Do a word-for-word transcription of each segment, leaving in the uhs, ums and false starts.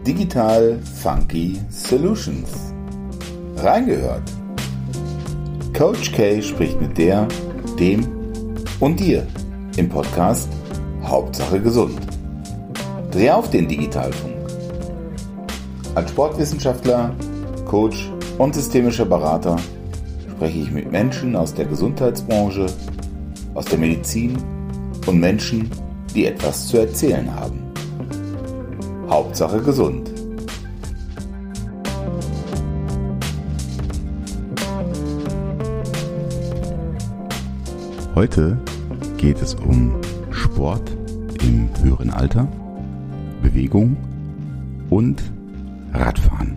Digital Funky Solutions. Reingehört. Coach K spricht mit der, dem und dir im Podcast Hauptsache gesund. Dreh auf den Digitalfunk. Als Sportwissenschaftler, Coach und systemischer Berater spreche ich mit Menschen aus der Gesundheitsbranche, aus der Medizin und Menschen, die etwas zu erzählen haben. Hauptsache gesund. Heute geht es um Sport im höheren Alter, Bewegung und Radfahren.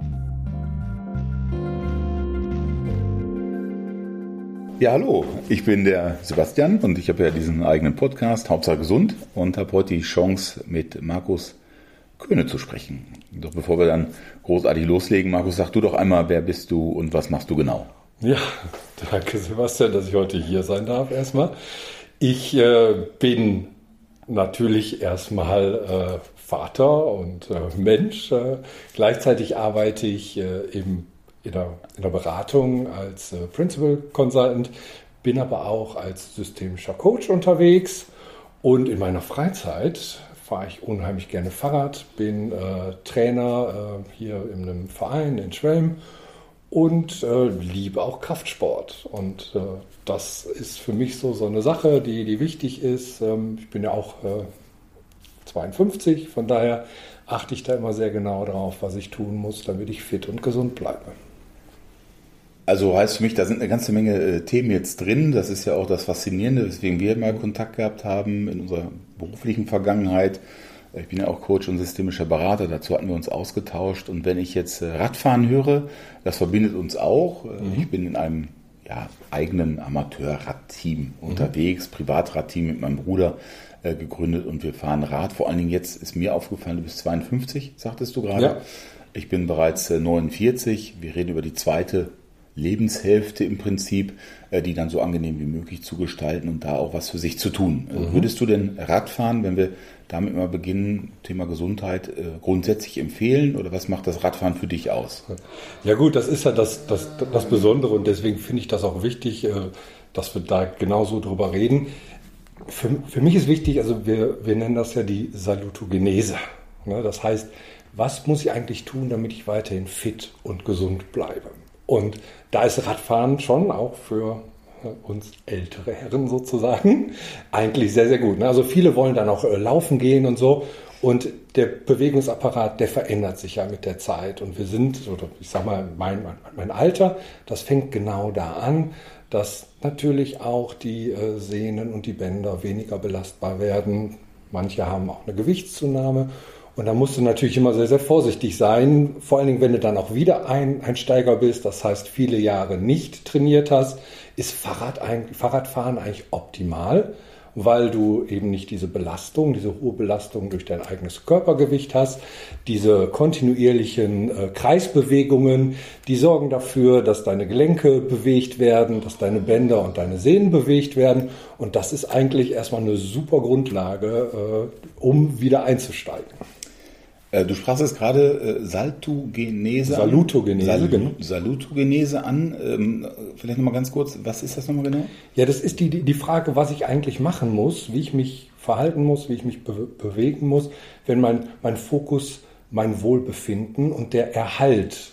Ja, hallo, ich bin der Sebastian und ich habe ja diesen eigenen Podcast Hauptsache gesund und habe heute die Chance, mit Markus Köhne zu sprechen. Doch bevor wir dann großartig loslegen, Markus, sag du doch einmal, wer bist du und was machst du genau? Ja, danke Sebastian, dass ich heute hier sein darf erstmal. Ich äh, bin natürlich erstmal äh, Vater und äh, Mensch. Äh, gleichzeitig arbeite ich äh, im In der, in der Beratung als äh, Principal Consultant, bin aber auch als systemischer Coach unterwegs und in meiner Freizeit fahre ich unheimlich gerne Fahrrad, bin äh, Trainer äh, hier in einem Verein in Schwelm und äh, liebe auch Kraftsport. Und äh, das ist für mich so, so eine Sache, die, die wichtig ist. Ähm, ich bin ja auch äh, zweiundfünfzig, von daher achte ich da immer sehr genau drauf, was ich tun muss, damit ich fit und gesund bleibe. Also heißt für mich, da sind eine ganze Menge äh, Themen jetzt drin. Das ist ja auch das Faszinierende, weswegen wir mal Kontakt gehabt haben in unserer beruflichen Vergangenheit. Ich bin ja auch Coach und systemischer Berater, dazu hatten wir uns ausgetauscht. Und wenn ich jetzt äh, Radfahren höre, das verbindet uns auch. Mhm. Ich bin in einem ja, eigenen Amateurradteam mhm. unterwegs, Privatradteam mit meinem Bruder äh, gegründet und wir fahren Rad. Vor allen Dingen jetzt ist mir aufgefallen, du bist zweiundfünfzig, sagtest du gerade. Ja. Ich bin bereits äh, neunundvierzig. Wir reden über die zweite Lebenshälfte im Prinzip, die dann so angenehm wie möglich zu gestalten und da auch was für sich zu tun. Mhm. Würdest du denn Radfahren, wenn wir damit mal beginnen, Thema Gesundheit, grundsätzlich empfehlen oder was macht das Radfahren für dich aus? Ja gut, das ist ja das, das, das Besondere und deswegen finde ich das auch wichtig, dass wir da genauso drüber reden. Für, für mich ist wichtig, also wir, wir nennen das ja die Salutogenese. Das heißt, was muss ich eigentlich tun, damit ich weiterhin fit und gesund bleibe? Und da ist Radfahren schon auch für uns ältere Herren sozusagen eigentlich sehr, sehr gut. Also viele wollen dann auch laufen gehen und so. Und der Bewegungsapparat, der verändert sich ja mit der Zeit. Und wir sind, oder ich sag mal, mein, mein Alter, das fängt genau da an, dass natürlich auch die Sehnen und die Bänder weniger belastbar werden. Manche haben auch eine Gewichtszunahme. Und da musst du natürlich immer sehr, sehr vorsichtig sein, vor allen Dingen, wenn du dann auch wieder ein Einsteiger bist, das heißt viele Jahre nicht trainiert hast, ist Fahrrad, Fahrradfahren eigentlich optimal, weil du eben nicht diese Belastung, diese hohe Belastung durch dein eigenes Körpergewicht hast. Diese kontinuierlichen äh, Kreisbewegungen, die sorgen dafür, dass deine Gelenke bewegt werden, dass deine Bänder und deine Sehnen bewegt werden. Und das ist eigentlich erstmal eine super Grundlage, äh, um wieder einzusteigen. Du sprachst jetzt gerade äh, Salutogenese Salutogenese, an. genau. Salutogenese an. Ähm, vielleicht nochmal ganz kurz, was ist das nochmal genau? Ja, das ist die, die Frage, was ich eigentlich machen muss, wie ich mich verhalten muss, wie ich mich be- bewegen muss, wenn mein, mein Fokus mein Wohlbefinden und der Erhalt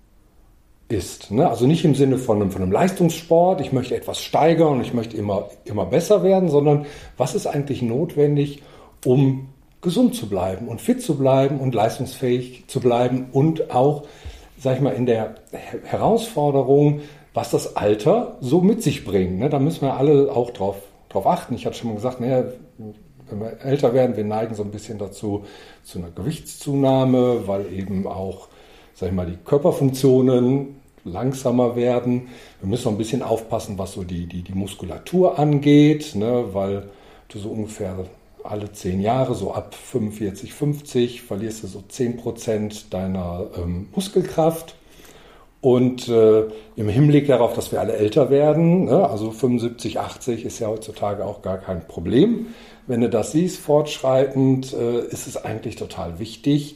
ist. Ne? Also nicht im Sinne von einem, von einem Leistungssport, ich möchte etwas steigern und ich möchte immer, immer besser werden, sondern was ist eigentlich notwendig, um gesund zu bleiben und fit zu bleiben und leistungsfähig zu bleiben und auch, sag ich mal, in der Herausforderung, was das Alter so mit sich bringt. Ne? Da müssen wir alle auch drauf, drauf achten. Ich hatte schon mal gesagt, ne, wenn wir älter werden, wir neigen so ein bisschen dazu, zu einer Gewichtszunahme, weil eben auch, sag ich mal, die Körperfunktionen langsamer werden. Wir müssen noch ein bisschen aufpassen, was so die, die, die Muskulatur angeht, ne? Weil du so ungefähr alle zehn Jahre, so ab fünfundvierzig, fünfzig, verlierst du so zehn Prozent deiner ähm, Muskelkraft. Und äh, im Hinblick darauf, dass wir alle älter werden, ne, also fünfundsiebzig, achtzig ist ja heutzutage auch gar kein Problem. Wenn du das siehst, fortschreitend, äh, ist es eigentlich total wichtig,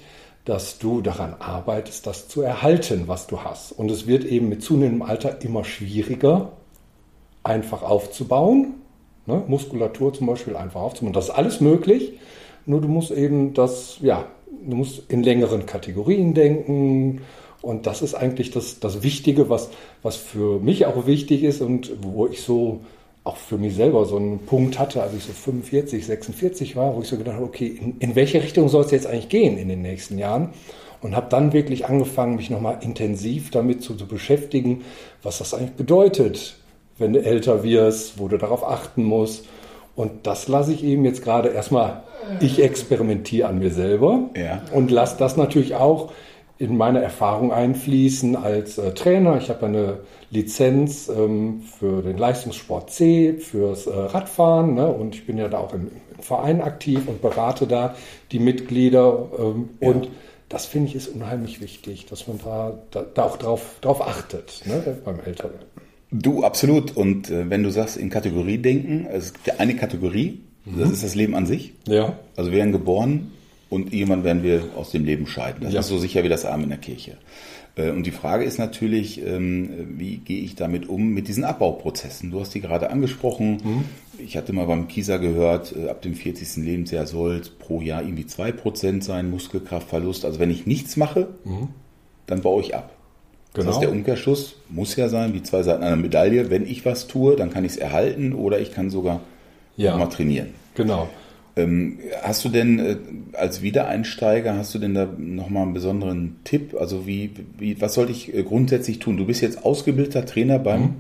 dass du daran arbeitest, das zu erhalten, was du hast. Und es wird eben mit zunehmendem Alter immer schwieriger, einfach aufzubauen. Ne? Muskulatur zum Beispiel einfach aufzubauen. Das ist alles möglich, nur du musst eben das, ja, du musst in längeren Kategorien denken. Und das ist eigentlich das, das Wichtige, was, was für mich auch wichtig ist und wo ich so auch für mich selber so einen Punkt hatte, als ich so fünfundvierzig, sechsundvierzig war, wo ich so gedacht habe, okay, in, in welche Richtung soll es jetzt eigentlich gehen in den nächsten Jahren? Und habe dann wirklich angefangen, mich nochmal intensiv damit zu, zu beschäftigen, was das eigentlich bedeutet, wenn du älter wirst, wo du darauf achten musst. Und das lasse ich eben jetzt gerade erstmal, ich experimentiere an mir selber ja. und lasse das natürlich auch in meine Erfahrung einfließen als äh, Trainer. Ich habe eine Lizenz ähm, für den Leistungssport C, fürs äh, Radfahren, ne? Und ich bin ja da auch im, im Verein aktiv und berate da die Mitglieder. Ähm, ja. Und das finde ich ist unheimlich wichtig, dass man da, da, da auch drauf, drauf achtet, ne? Beim Älterwerden. Du, absolut. Und äh, wenn du sagst, in Kategorie denken, es gibt ja eine Kategorie, mhm. das ist das Leben an sich. Ja. Also wir werden geboren und irgendwann werden wir aus dem Leben scheiden. Das ja. ist so sicher wie das Amen in der Kirche. Und die Frage ist natürlich, wie gehe ich damit um, mit diesen Abbauprozessen? Du hast die gerade angesprochen. Mhm. Ich hatte mal beim Kieser gehört, ab dem vierzigsten Lebensjahr soll es pro Jahr irgendwie zwei Prozent sein, Muskelkraftverlust. Also wenn ich nichts mache, mhm. dann baue ich ab. Das genau. heißt, der Umkehrschluss muss ja sein, wie zwei Seiten einer Medaille. Wenn ich was tue, dann kann ich es erhalten oder ich kann sogar ja. mal trainieren. Genau. Ähm, hast du denn äh, als Wiedereinsteiger, hast du denn da nochmal einen besonderen Tipp? Also wie, wie, was sollte ich äh, grundsätzlich tun? Du bist jetzt ausgebildeter Trainer beim? Mhm.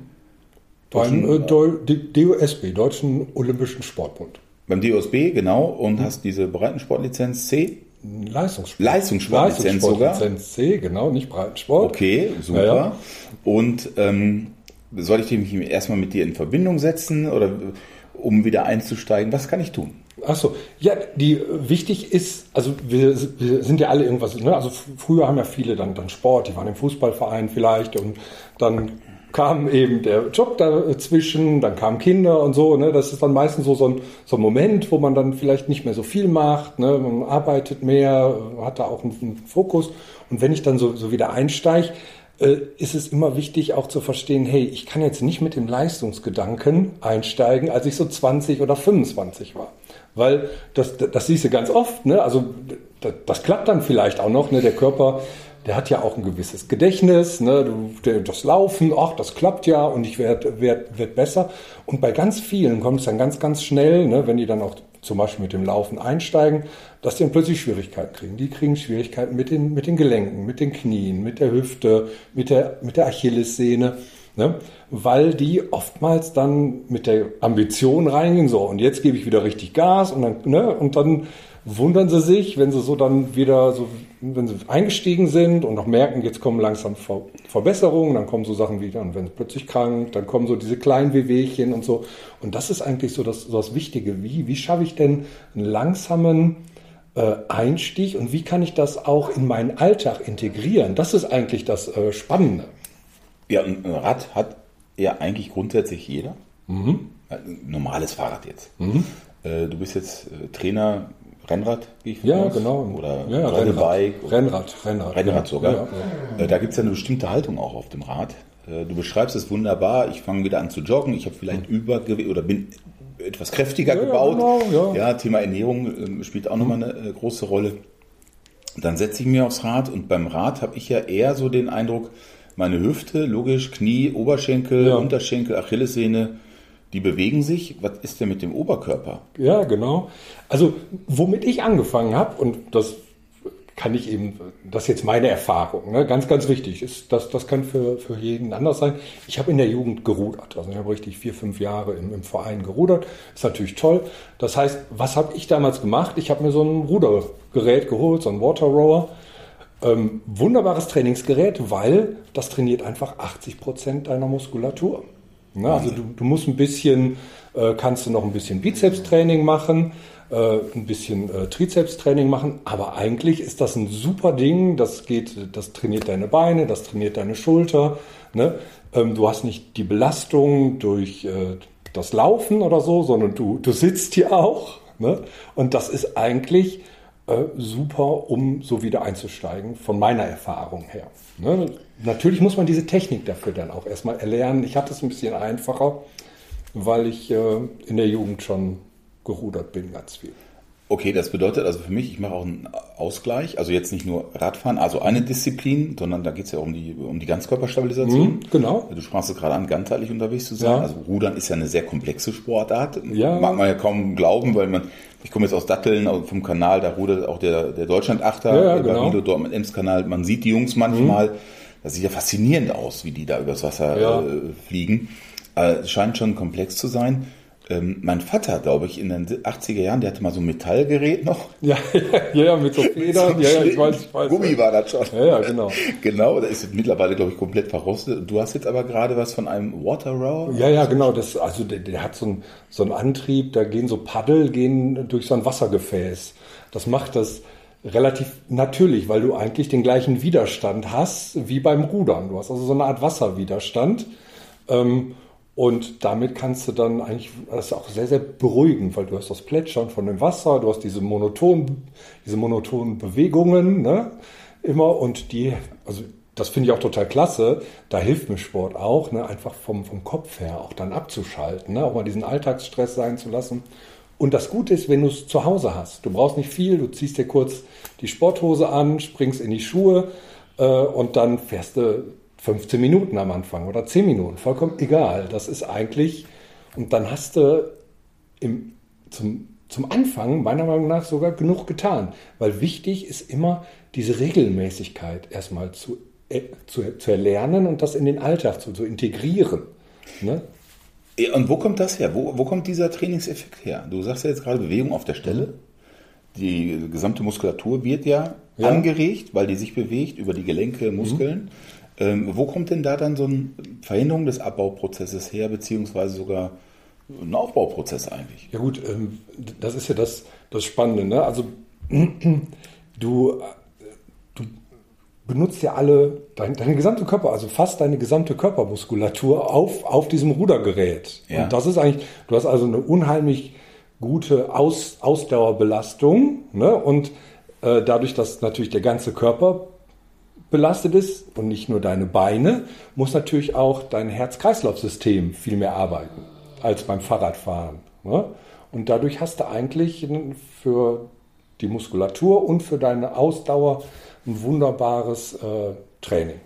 Beim äh, D O S B, Deutschen Olympischen Sportbund. Beim D O S B, genau. Und mhm. hast diese Breitensportlizenz C? Leistungssport. Leistungssportlizenz sogar? Leistungssportlizenz C, genau, nicht Breitensport. Okay, super. Ja, ja. Und ähm, soll ich mich erstmal mit dir in Verbindung setzen oder um wieder einzusteigen? Was kann ich tun? Ach so, ja, die wichtig ist, also wir, wir sind ja alle irgendwas, ne? Also früher haben ja viele dann, dann Sport, die waren im Fußballverein vielleicht und dann kam eben der Job dazwischen, dann kamen Kinder und so, ne? Das ist dann meistens so, so, ein, so ein Moment, wo man dann vielleicht nicht mehr so viel macht, ne? Man arbeitet mehr, hat da auch einen, einen Fokus und wenn ich dann so, so wieder einsteige, ist es immer wichtig auch zu verstehen, hey, ich kann jetzt nicht mit dem Leistungsgedanken einsteigen, als ich so zwanzig oder fünfundzwanzig war. Weil das, das siehst du ganz oft, ne? Also das, das klappt dann vielleicht auch noch, ne? Der Körper, der hat ja auch ein gewisses Gedächtnis, ne? Du, der, das Laufen, ach, das klappt ja und ich werde werd, werd besser. Und bei ganz vielen kommt es dann ganz, ganz schnell, ne? Wenn die dann auch zum Beispiel mit dem Laufen einsteigen, dass die dann plötzlich Schwierigkeiten kriegen. Die kriegen Schwierigkeiten mit den, mit den Gelenken, mit den Knien, mit der Hüfte, mit der, mit der Achillessehne, ne? Weil die oftmals dann mit der Ambition reingehen, so und jetzt gebe ich wieder richtig Gas und dann, ne? Und dann wundern sie sich, wenn sie so dann wieder so, wenn sie eingestiegen sind und noch merken, jetzt kommen langsam Ver- Verbesserungen, dann kommen so Sachen wieder und werden plötzlich krank, dann kommen so diese kleinen Wehwehchen und so. Und das ist eigentlich so das, so das Wichtige. Wie, wie schaffe ich denn einen langsamen äh, Einstieg und wie kann ich das auch in meinen Alltag integrieren? Das ist eigentlich das äh, Spannende. Ja, ein Rad hat ja eigentlich grundsätzlich jeder. Mhm. Ein normales Fahrrad jetzt. Mhm. Äh, du bist jetzt äh, Trainer Rennrad, gehe ich von Ja, aus? genau. Oder ja, Gravelbike? Rennrad. Rennrad, Rennrad. Rennrad ja. sogar. Ja, ja. Da gibt es ja eine bestimmte Haltung auch auf dem Rad. Du beschreibst es wunderbar. Ich fange wieder an zu joggen. Ich habe vielleicht mhm. Übergewicht oder bin etwas kräftiger ja, gebaut. Ja, genau, ja. ja, Thema Ernährung spielt auch nochmal eine äh, große Rolle. Dann setze ich mich aufs Rad und beim Rad habe ich ja eher so den Eindruck, meine Hüfte, logisch, Knie, Oberschenkel, ja. Unterschenkel, Achillessehne, die bewegen sich. Was ist denn mit dem Oberkörper? Ja, genau. Also womit ich angefangen habe, und das kann ich eben, das ist jetzt meine Erfahrung, ne? Ganz, ganz wichtig, ist, das, das kann für, für jeden anders sein. Ich habe in der Jugend gerudert, also ich habe richtig vier, fünf Jahre im, im Verein gerudert, ist natürlich toll. Das heißt, was habe ich damals gemacht? Ich habe mir so ein Rudergerät geholt, so ein Water Rower. Ähm, wunderbares Trainingsgerät, weil das trainiert einfach achtzig Prozent deiner Muskulatur. Na, also du, du musst ein bisschen, äh, kannst du noch ein bisschen Bizepstraining machen, äh, ein bisschen äh, Trizepstraining machen, aber eigentlich ist das ein super Ding, das geht, das trainiert deine Beine, das trainiert deine Schulter, ne? Ähm, du hast nicht die Belastung durch äh, das Laufen oder so, sondern du, du sitzt hier auch, ne? Und das ist eigentlich äh, super, um so wieder einzusteigen, von meiner Erfahrung her. Ne? Natürlich muss man diese Technik dafür dann auch erstmal erlernen. Ich hatte es ein bisschen einfacher, weil ich äh, in der Jugend schon gerudert bin, ganz viel. Okay, das bedeutet also für mich, ich mache auch einen Ausgleich, also jetzt nicht nur Radfahren, also eine Disziplin, sondern da geht es ja um die, um die Ganzkörperstabilisation. Mhm, genau. Du sprachst es gerade an, ganzheitlich unterwegs zu sein. Ja. Also Rudern ist ja eine sehr komplexe Sportart. Ja. Mag man ja kaum glauben, weil man, ich komme jetzt aus Datteln vom Kanal, da rudert auch der, der Deutschlandachter, Ja, ja, der genau. Barilo dort mit Ems-Kanal. Man sieht die Jungs manchmal, mhm. das sieht ja faszinierend aus, wie die da übers Wasser ja. äh, fliegen. Äh, es scheint schon komplex zu sein. Ähm, mein Vater, glaube ich, in den achtziger Jahren, der hatte mal so ein Metallgerät noch. Ja, ja, ja, mit so Federn. so ja, ja, ich weiß, ich weiß. Gummi war das schon. Ja, ja, genau. Genau, das ist mittlerweile, glaube ich, komplett verrostet. Du hast jetzt aber gerade was von einem Water Rower. Ja, ja, genau. Das, also der, der hat so einen so einen Antrieb, da gehen so Paddel, gehen durch so ein Wassergefäß. Das macht das relativ natürlich, weil du eigentlich den gleichen Widerstand hast wie beim Rudern. Du hast also so eine Art Wasserwiderstand. Ähm, Und damit kannst du dann eigentlich, das ist auch sehr, sehr beruhigend, weil du hast das Plätschern von dem Wasser, du hast diese monotonen, diese monotonen Bewegungen, ne, immer, und die, also das finde ich auch total klasse, da hilft mir Sport auch, ne, einfach vom, vom Kopf her auch dann abzuschalten, ne, auch mal diesen Alltagsstress sein zu lassen. Und das Gute ist, wenn du es zu Hause hast, du brauchst nicht viel, du ziehst dir kurz die Sporthose an, springst in die Schuhe äh, und dann fährst du fünfzehn Minuten am Anfang oder zehn Minuten, vollkommen egal. Das ist eigentlich, und dann hast du im, zum, zum Anfang meiner Meinung nach sogar genug getan. Weil wichtig ist immer diese Regelmäßigkeit erstmal zu, äh, zu, zu erlernen und das in den Alltag zu, zu integrieren. Ne? Ja, und wo kommt das her? Wo, wo kommt dieser Trainingseffekt her? Du sagst ja jetzt gerade Bewegung auf der Stelle. Die gesamte Muskulatur wird ja, ja. angeregt, weil die sich bewegt über die Gelenke, Muskeln. Mhm. Ähm, wo kommt denn da dann so eine Verhinderung des Abbauprozesses her, beziehungsweise sogar ein Aufbauprozess eigentlich? Ja gut, ähm, das ist ja das, das Spannende. Ne? Also du, du benutzt ja alle, dein, deine gesamte Körper, also fast deine gesamte Körpermuskulatur auf, auf diesem Rudergerät. Ja. Und das ist eigentlich, du hast also eine unheimlich gute Aus, Ausdauerbelastung, ne? Und äh, dadurch, dass natürlich der ganze Körper belastet ist und nicht nur deine Beine, muss natürlich auch dein Herz-Kreislauf-System viel mehr arbeiten als beim Fahrradfahren. Ne? Und dadurch hast du eigentlich für die Muskulatur und für deine Ausdauer ein wunderbares äh, Training.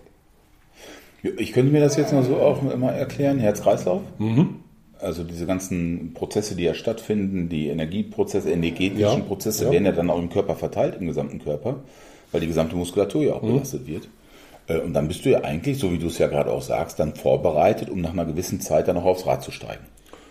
Ich könnte mir das jetzt mal so auch mal erklären, Herz-Kreislauf. Mhm. Also diese ganzen Prozesse, die ja stattfinden, die Energieprozesse, energetischen ja, Prozesse ja. werden ja dann auch im Körper verteilt, im gesamten Körper, weil die gesamte Muskulatur ja auch mhm. belastet wird. Und dann bist du ja eigentlich, so wie du es ja gerade auch sagst, dann vorbereitet, um nach einer gewissen Zeit dann auch aufs Rad zu steigen.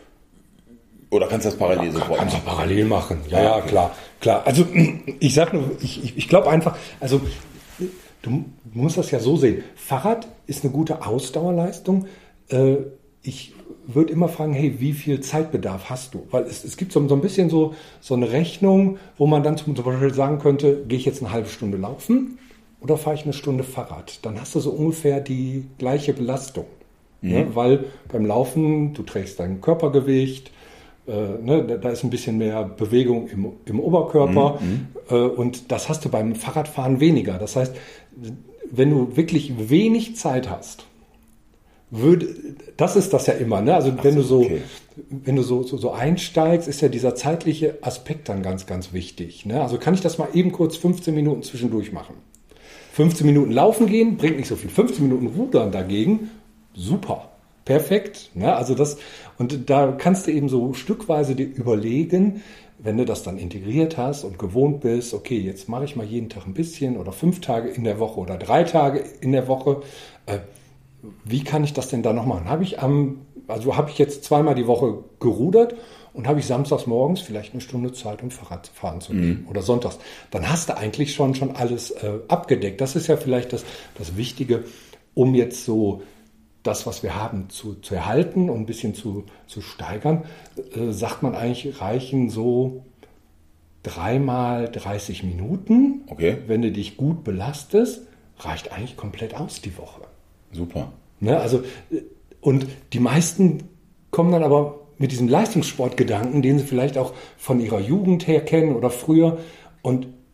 Oder kannst du das parallel ja, sofort kannst machen? Kannst du parallel machen, ja, ja, klar. klar. Also ich sag nur, ich, ich glaube einfach, also du musst das ja so sehen. Fahrrad ist eine gute Ausdauerleistung. Ich würde immer fragen, hey, wie viel Zeitbedarf hast du? Weil es, es gibt so, so ein bisschen so, so eine Rechnung, wo man dann zum, zum Beispiel sagen könnte, gehe ich jetzt eine halbe Stunde laufen oder fahre ich eine Stunde Fahrrad? Dann hast du so ungefähr die gleiche Belastung. Mhm. Ne? Weil beim Laufen, du trägst dein Körpergewicht, äh, ne? da, da ist ein bisschen mehr Bewegung im, im Oberkörper mhm. äh, und das hast du beim Fahrradfahren weniger. Das heißt, wenn du wirklich wenig Zeit hast, Würde, das ist das ja immer, ne? Also wenn so, du so, okay. wenn du so, so, so einsteigst, ist ja dieser zeitliche Aspekt dann ganz, ganz wichtig. Ne? Also kann ich das mal eben kurz fünfzehn Minuten zwischendurch machen. fünfzehn Minuten laufen gehen, bringt nicht so viel. fünfzehn Minuten rudern dagegen, super, perfekt. Ne? Also das, und da kannst du eben so stückweise dir überlegen, wenn du das dann integriert hast und gewohnt bist, okay, jetzt mache ich mal jeden Tag ein bisschen oder fünf Tage in der Woche oder drei Tage in der Woche, äh, wie kann ich das denn da noch machen? Habe ich am, also habe ich jetzt zweimal die Woche gerudert und habe ich samstags morgens vielleicht eine Stunde Zeit, um Fahrrad fahren zu gehen mhm. oder sonntags. Dann hast du eigentlich schon, schon alles äh, abgedeckt. Das ist ja vielleicht das, das Wichtige, um jetzt so das, was wir haben, zu, zu erhalten und ein bisschen zu, zu steigern. Äh, sagt man eigentlich, reichen so dreimal dreißig Minuten. Okay. Wenn du dich gut belastest, reicht eigentlich komplett aus die Woche. Super. Ne, also, und die meisten kommen dann aber mit diesem Leistungssportgedanken, den sie vielleicht auch von ihrer Jugend her kennen oder früher, und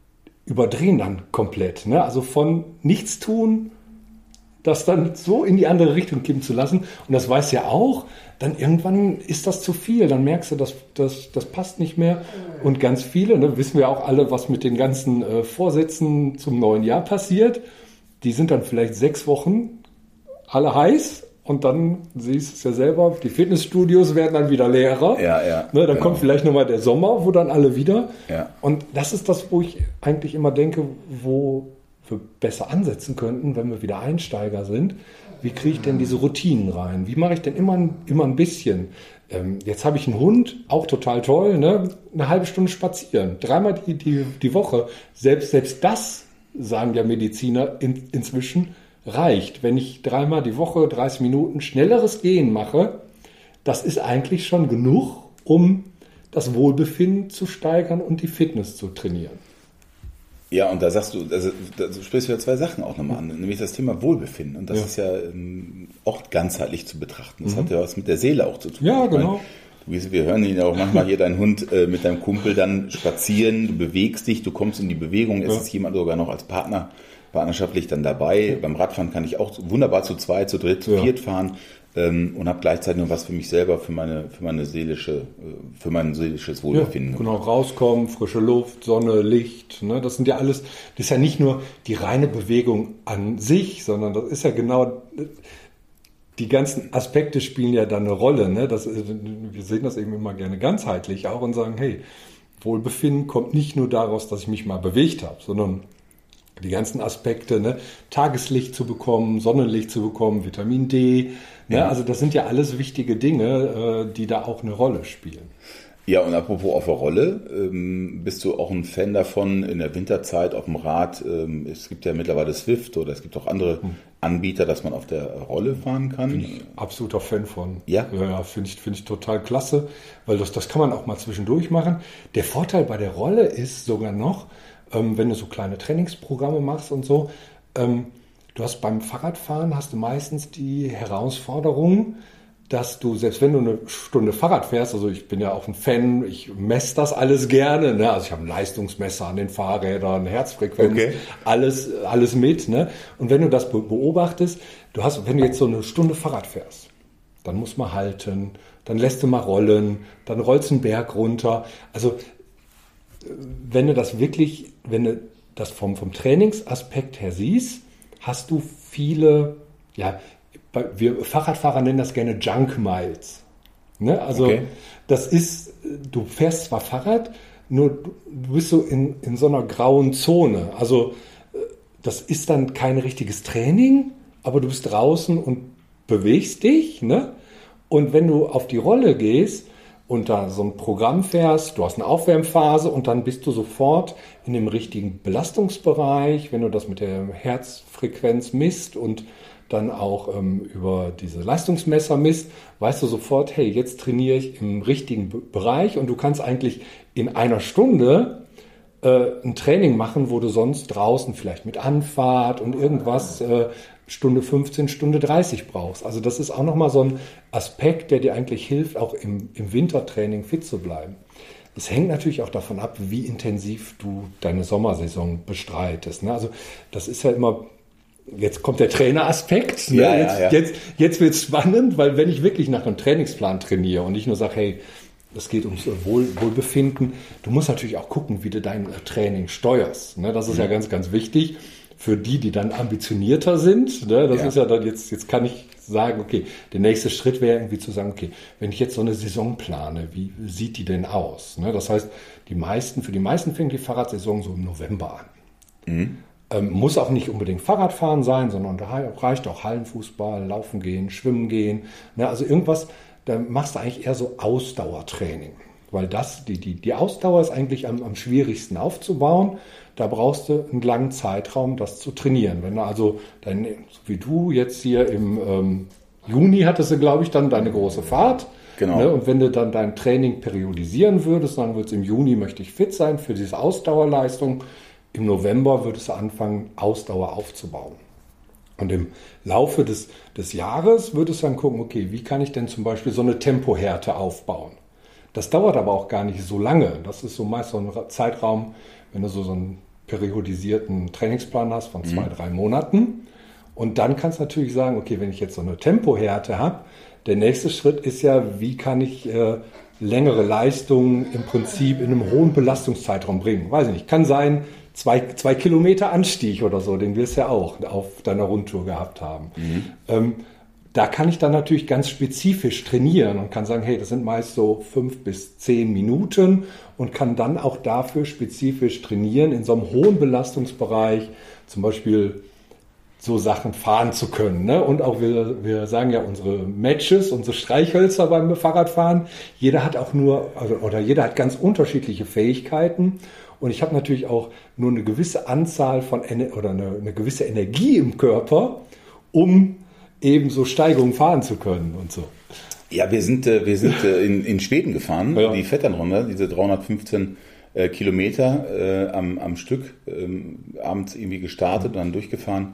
überdrehen dann komplett. Ne? Also von nichts tun, das dann so in die andere Richtung kippen zu lassen. Und das weiß ja auch, dann irgendwann ist das zu viel. Dann merkst du, das, das, das passt nicht mehr. Und ganz viele, ne, wissen wir auch alle, was mit den ganzen äh, Vorsätzen zum neuen Jahr passiert. Die sind dann vielleicht sechs Wochen alle heiß. Und dann, siehst du es ja selber, die Fitnessstudios werden dann wieder leerer. Ja, ja, ne, dann genau. kommt vielleicht nochmal der Sommer, wo dann alle wieder. Ja. Und das ist das, wo ich eigentlich immer denke, wo wir besser ansetzen könnten, wenn wir wieder Einsteiger sind. Wie kriege ich denn diese Routinen rein? Wie mache ich denn immer, immer ein bisschen? Ähm, jetzt habe ich einen Hund, auch total toll, ne? Eine halbe Stunde spazieren, dreimal die, die, die Woche. Selbst, selbst das, sagen ja Mediziner in, inzwischen, reicht. Wenn ich dreimal die Woche dreißig Minuten schnelleres Gehen mache, das ist eigentlich schon genug, um das Wohlbefinden zu steigern und die Fitness zu trainieren. Ja, und da sagst du, also da sprichst du ja zwei Sachen auch nochmal an, nämlich das Thema Wohlbefinden. Und das ja. ist ja ähm, auch ganzheitlich zu betrachten. Das mhm. hat ja was mit der Seele auch zu tun. Ja, ich genau. Meine, wir hören ihn ja auch manchmal hier, dein Hund äh, mit deinem Kumpel dann spazieren, du bewegst dich, du kommst in die Bewegung, es ja. ist jemand sogar noch als Partner, partnerschaftlich dann dabei. Ja. Beim Radfahren kann ich auch wunderbar zu zweit, zu dritt, zu ja. viert fahren. Und habe gleichzeitig noch was für mich selber, für meine, für meine seelische, für mein seelisches Wohlbefinden. Ja, genau, rauskommen, frische Luft, Sonne, Licht, ne, das sind ja alles, das ist ja nicht nur die reine Bewegung an sich, sondern das ist ja genau, die ganzen Aspekte spielen ja da eine Rolle, ne, das, wir sehen das eben immer gerne ganzheitlich auch und sagen, hey, Wohlbefinden kommt nicht nur daraus, dass ich mich mal bewegt habe, sondern die ganzen Aspekte, ne, Tageslicht zu bekommen, Sonnenlicht zu bekommen, Vitamin D, ne, ja. Also das sind ja alles wichtige Dinge, äh, die da auch eine Rolle spielen. Ja, und apropos auf der Rolle, ähm, bist du auch ein Fan davon, in der Winterzeit auf dem Rad, ähm, es gibt ja mittlerweile Swift oder es gibt auch andere hm. Anbieter, dass man auf der Rolle fahren kann? Bin ich absoluter Fan von. Ja? Ja, ja finde ich, finde ich total klasse, weil das, das kann man auch mal zwischendurch machen. Der Vorteil bei der Rolle ist sogar noch, Ähm, wenn du so kleine Trainingsprogramme machst und so, ähm, du hast beim Fahrradfahren hast du meistens die Herausforderung, dass du, selbst wenn du eine Stunde Fahrrad fährst, also ich bin ja auch ein Fan, ich messe das alles gerne, ne? Also ich habe ein Leistungsmesser an den Fahrrädern, Herzfrequenz, okay. alles, alles mit, ne? Und wenn du das beobachtest, du hast, wenn du jetzt so eine Stunde Fahrrad fährst, dann muss man halten, dann lässt du mal rollen, dann rollst du einen Berg runter, also wenn du das wirklich, wenn du das vom, vom Trainingsaspekt her siehst, hast du viele, ja, wir Fahrradfahrer nennen das gerne Junk Miles. Ne? Also okay. Das ist, du fährst zwar Fahrrad, nur du, du bist so in, in so einer grauen Zone. Also das ist dann kein richtiges Training, aber du bist draußen und bewegst dich. Ne? Und wenn du auf die Rolle gehst, und da so ein Programm fährst, du hast eine Aufwärmphase und dann bist du sofort in dem richtigen Belastungsbereich, wenn du das mit der Herzfrequenz misst und dann auch ähm, über diese Leistungsmesser misst, weißt du sofort, hey, jetzt trainiere ich im richtigen Be- Bereich und du kannst eigentlich in einer Stunde äh, ein Training machen, wo du sonst draußen vielleicht mit Anfahrt und irgendwas äh, Stunde fünfzehn, Stunde dreißig brauchst. Also das ist auch nochmal so ein Aspekt, der dir eigentlich hilft, auch im, im Wintertraining fit zu bleiben. Es hängt natürlich auch davon ab, wie intensiv du deine Sommersaison bestreitest. Ne? Also das ist ja immer, jetzt kommt der Traineraspekt. Ne? Ja, ja, jetzt ja. jetzt, jetzt wird es spannend, weil wenn ich wirklich nach einem Trainingsplan trainiere und nicht nur sage, hey, es geht ums Wohl, Wohlbefinden, du musst natürlich auch gucken, wie du dein Training steuerst. Ne? Das ist mhm. ja ganz, ganz wichtig. Für die, die dann ambitionierter sind, ne, das ja. ist ja dann jetzt, jetzt kann ich sagen, okay, der nächste Schritt wäre irgendwie zu sagen, okay, wenn ich jetzt so eine Saison plane, wie sieht die denn aus? Ne, das heißt, die meisten, für die meisten fängt die Fahrradsaison so im November an. Mhm. Ähm, muss auch nicht unbedingt Fahrradfahren sein, sondern da reicht auch Hallenfußball, Laufen gehen, Schwimmen gehen. Ne, also irgendwas, da machst du eigentlich eher so Ausdauertraining. Weil das, die, die, die Ausdauer ist eigentlich am, am schwierigsten aufzubauen. Da brauchst du einen langen Zeitraum, das zu trainieren. Wenn du also, dein, so wie du jetzt hier im ähm, Juni hattest du, glaube ich, dann deine große Fahrt. Genau. Ne? Und wenn du dann dein Training periodisieren würdest, sagen würdest, im Juni möchte ich fit sein für diese Ausdauerleistung. Im November würdest du anfangen, Ausdauer aufzubauen. Und im Laufe des, des Jahres würdest du dann gucken, okay, wie kann ich denn zum Beispiel so eine Tempohärte aufbauen? Das dauert aber auch gar nicht so lange. Das ist so meist so ein Zeitraum, wenn du so, so ein periodisierten Trainingsplan hast von zwei, mhm. drei Monaten. Und dann kannst du natürlich sagen, okay, wenn ich jetzt so eine Tempohärte habe, der nächste Schritt ist ja, wie kann ich äh, längere Leistungen im Prinzip in einem hohen Belastungszeitraum bringen. Weiß ich nicht, kann sein, zwei, zwei Kilometer Anstieg oder so, den wirst du ja auch auf deiner Rundtour gehabt haben. Mhm. Ähm, da kann ich dann natürlich ganz spezifisch trainieren und kann sagen, hey, das sind meist so fünf bis zehn Minuten und kann dann auch dafür spezifisch trainieren in so einem hohen Belastungsbereich, zum Beispiel so Sachen fahren zu können. Ne? Und auch wir, wir sagen ja unsere Matches, unsere Streichhölzer beim Fahrradfahren, jeder hat auch nur, also, oder jeder hat ganz unterschiedliche Fähigkeiten. Und ich habe natürlich auch nur eine gewisse Anzahl von, oder eine, eine gewisse Energie im Körper, um eben so Steigungen fahren zu können und so. Ja, wir sind, äh, wir sind äh, in, in Schweden gefahren, ja. die Vetternrunde, diese dreihundertfünfzehn äh, Kilometer äh, am, am Stück, ähm, abends irgendwie gestartet und dann durchgefahren.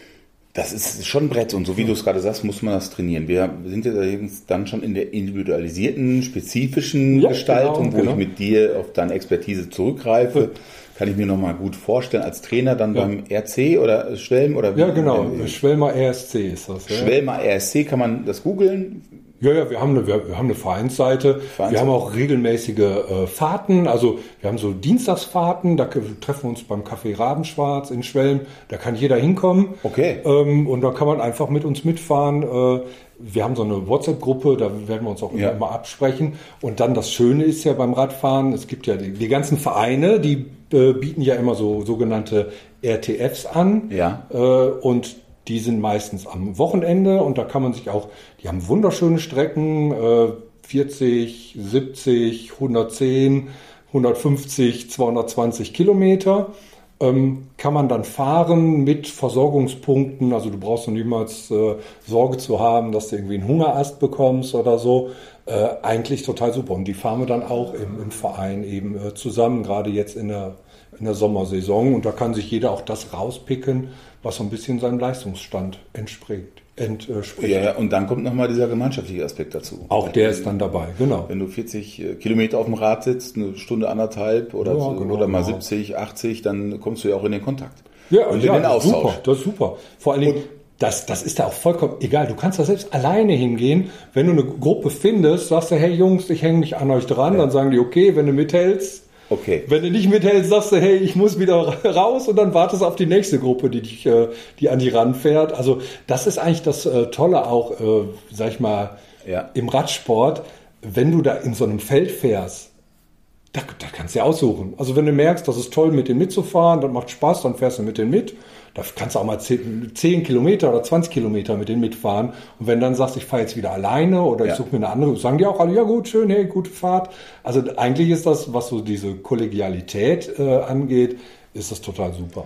Das ist schon ein Brett und so wie du es gerade sagst, muss man das trainieren. Wir sind ja dann schon in der individualisierten, spezifischen ja, Gestaltung, genau, wo genau. ich mit dir auf deine Expertise zurückgreife. Ja. Kann ich mir nochmal gut vorstellen, als Trainer dann ja. beim R C oder Schwelm oder wie? Ja, genau, äh, Schwelmer R S C ist das. Ja. Schwelmer R S C, kann man das googeln? Ja, ja, wir haben eine, wir, wir haben eine Vereinsseite. Vereinsseite. Wir haben auch regelmäßige äh, Fahrten. Also wir haben so Dienstagsfahrten. Da treffen wir uns beim Café Rabenschwarz in Schwelm. Da kann jeder hinkommen. Okay. Ähm, und da kann man einfach mit uns mitfahren. Äh, wir haben so eine WhatsApp-Gruppe. Da werden wir uns auch ja. immer absprechen. Und dann das Schöne ist ja beim Radfahren, es gibt ja die, die ganzen Vereine, die äh, bieten ja immer so sogenannte R T Fs an. Ja. Äh, und die sind meistens am Wochenende und da kann man sich auch, die haben wunderschöne Strecken, äh, vierzig, siebzig, hundertzehn, hundertfünfzig, zweihundertzwanzig Kilometer. Ähm, kann man dann fahren mit Versorgungspunkten, also du brauchst noch niemals äh, Sorge zu haben, dass du irgendwie einen Hungerast bekommst oder so. Äh, eigentlich total super und die fahren wir dann auch im, im Verein eben äh, zusammen, gerade jetzt in der, in der Sommersaison und da kann sich jeder auch das rauspicken, was so ein bisschen seinem Leistungsstand entspricht. entspricht. Ja, und dann kommt nochmal dieser gemeinschaftliche Aspekt dazu. Auch der ist dann dabei, genau. Wenn du vierzig Kilometer auf dem Rad sitzt, eine Stunde, anderthalb oder, ja, genau, oder mal genau. siebzig, achtzig, dann kommst du ja auch in den Kontakt. Ja, und ja, in den Austausch. Super, das ist super. Vor allen Dingen, das, das ist da auch vollkommen egal. Du kannst da selbst alleine hingehen. Wenn du eine Gruppe findest, sagst du, hey Jungs, ich hänge mich an euch dran. Ja. Dann sagen die, okay, wenn du mithältst. Okay. Wenn du nicht mithältst, sagst du, hey, ich muss wieder raus und dann wartest du auf die nächste Gruppe, die dich, die an die ranfährt. Also das ist eigentlich das Tolle auch, sag ich mal, ja. im Radsport, wenn du da in so einem Feld fährst, da, da kannst du ja aussuchen. Also wenn du merkst, das ist toll, mit denen mitzufahren, das macht Spaß, dann fährst du mit denen mit. Da kannst du auch mal zehn Kilometer oder zwanzig Kilometer mit denen mitfahren. Und wenn dann sagst, ich fahre jetzt wieder alleine oder ich ja. suche mir eine andere, sagen die auch alle, ja gut, schön, hey, gute Fahrt. Also eigentlich ist das, was so diese Kollegialität äh, angeht, ist das total super.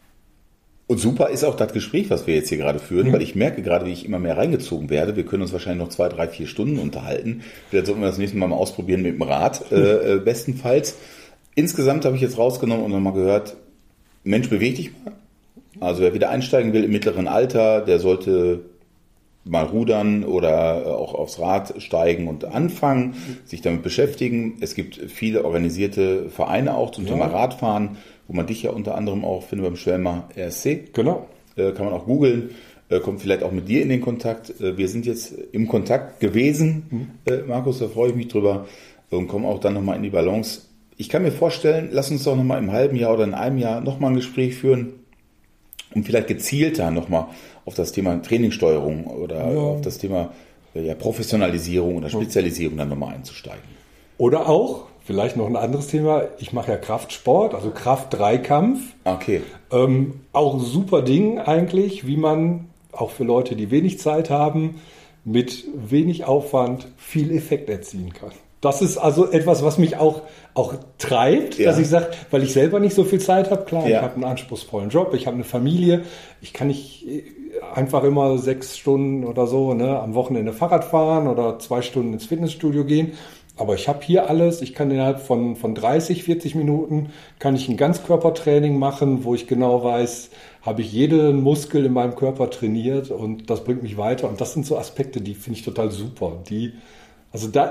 Und super ist auch das Gespräch, was wir jetzt hier gerade führen, mhm. weil ich merke gerade, wie ich immer mehr reingezogen werde. Wir können uns wahrscheinlich noch zwei, drei, vier Stunden unterhalten. Vielleicht sollten wir das nächste Mal mal ausprobieren mit dem Rad, äh, bestenfalls. Insgesamt habe ich jetzt rausgenommen und nochmal gehört, Mensch, beweg dich mal. Also wer wieder einsteigen will im mittleren Alter, der sollte mal rudern oder auch aufs Rad steigen und anfangen, sich damit beschäftigen. Es gibt viele organisierte Vereine auch zum ja. Thema Radfahren, wo man dich ja unter anderem auch findet beim Schwelmer R S C. Genau. Äh, kann man auch googeln, äh, kommt vielleicht auch mit dir in den Kontakt. Äh, wir sind jetzt im Kontakt gewesen, mhm. äh, Markus, da freue ich mich drüber und kommen auch dann nochmal in die Balance. Ich kann mir vorstellen, lass uns doch nochmal im halben Jahr oder in einem Jahr nochmal ein Gespräch führen, um vielleicht gezielter nochmal auf das Thema Trainingssteuerung oder ja. auf das Thema ja, Professionalisierung oder Spezialisierung dann nochmal einzusteigen. Oder auch, vielleicht noch ein anderes Thema, ich mache ja Kraftsport, also Kraft-Dreikampf. Okay. Ähm, auch ein super Ding eigentlich, wie man auch für Leute, die wenig Zeit haben, mit wenig Aufwand viel Effekt erzielen kann. Das ist also etwas, was mich auch, auch treibt, ja. dass ich sage, weil ich selber nicht so viel Zeit habe. Klar, ja. ich habe einen anspruchsvollen Job, ich habe eine Familie. Ich kann nicht einfach immer sechs Stunden oder so ne, am Wochenende Fahrrad fahren oder zwei Stunden ins Fitnessstudio gehen. Aber ich habe hier alles. Ich kann innerhalb von, von dreißig, vierzig Minuten kann ich ein Ganzkörpertraining machen, wo ich genau weiß, habe ich jeden Muskel in meinem Körper trainiert und das bringt mich weiter. Und das sind so Aspekte, die finde ich total super. Die, also da...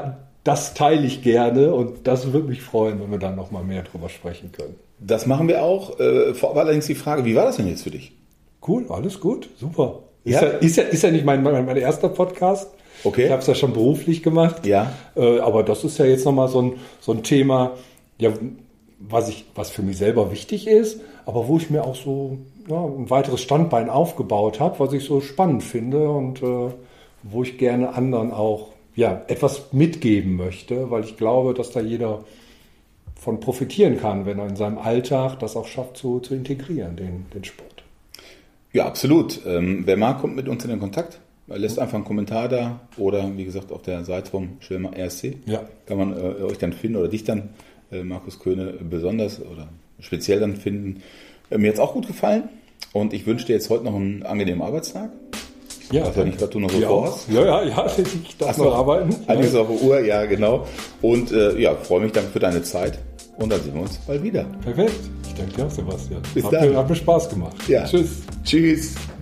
das teile ich gerne und das würde mich freuen, wenn wir dann nochmal mehr drüber sprechen können. Das machen wir auch. Äh, vorab allerdings die Frage, wie war das denn jetzt für dich? Cool, alles gut, super. Ja? Ist, ja, ist, ja, ist ja nicht mein, mein, mein erster Podcast. Okay. Ich habe es ja schon beruflich gemacht. Ja. Äh, aber das ist ja jetzt nochmal so ein, so ein Thema, ja, was, ich, was für mich selber wichtig ist, aber wo ich mir auch so ja, ein weiteres Standbein aufgebaut habe, was ich so spannend finde und äh, wo ich gerne anderen auch ja, etwas mitgeben möchte, weil ich glaube, dass da jeder von profitieren kann, wenn er in seinem Alltag das auch schafft zu, zu integrieren, den, den Sport. Ja, absolut. Ähm, wer mag, kommt mit uns in den Kontakt. Lässt einfach einen Kommentar da oder wie gesagt auf der Seite vom Schwimmer R S C. Ja. Kann man äh, euch dann finden oder dich dann, äh, Markus Köhne, besonders oder speziell dann finden. Äh, mir hat es auch gut gefallen und ich wünsche dir jetzt heute noch einen angenehmen Arbeitstag. Ja, ich weiß ja nicht, was du noch so ja, vorhast. Ja, ja, ja, ich darf Ach noch arbeiten. Einiges auf der Uhr, ja genau. Und äh, ja, freue mich dann für deine Zeit und dann sehen wir uns bald wieder. Perfekt. Ich danke dir auch, Sebastian. Bis hat dann. Mir, hat mir Spaß gemacht. Ja. Tschüss. Tschüss.